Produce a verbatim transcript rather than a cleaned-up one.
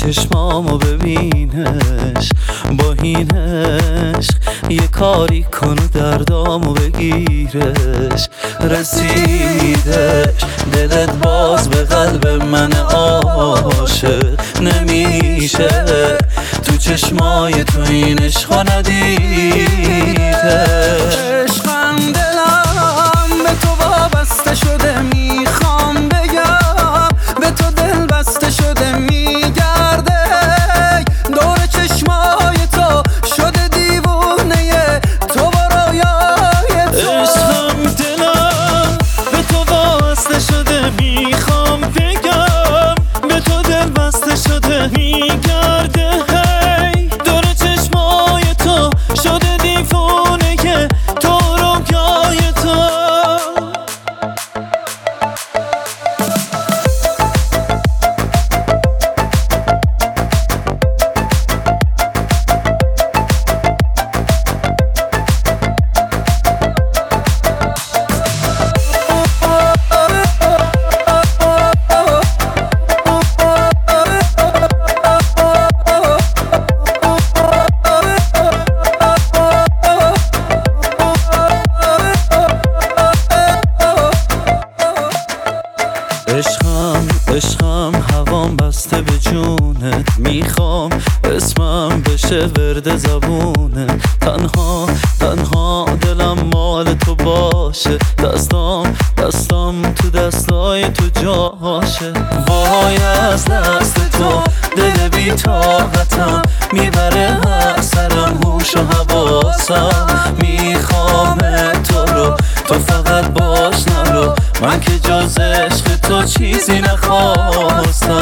چشمامو ببینش، با این عشق یه کاری کن و دردامو بگیرش. رسیدش دلت باز به قلب من عاشق نمیشه، تو چشمای تو این عشقا ندیده. عشقم دلم به تو وابسته شده، میخوام بگم به تو دل بسته شده، میگرده دور چشمای تو شده دیوونه تو و رویای تو. عشقم دلم به تو وابسته شده، میخوام بگم به تو دل بسته شده، میگرده هی دور چشمای تو شده دیوونه که تو رویای تو. عشقم عشقم هوام بسته به جونت، میخوام اسمم بشه ورد زبونت. تنها تنها دلم مال تو باشه، دستام دستام تو دستای تو جاشه. وای از دست تو دل بی طاقتم، میبره هر سرم هوش و حواسم. میخوام تو رو تو فقط باش نرو، من که جز عشق تو چیزی نخواستم.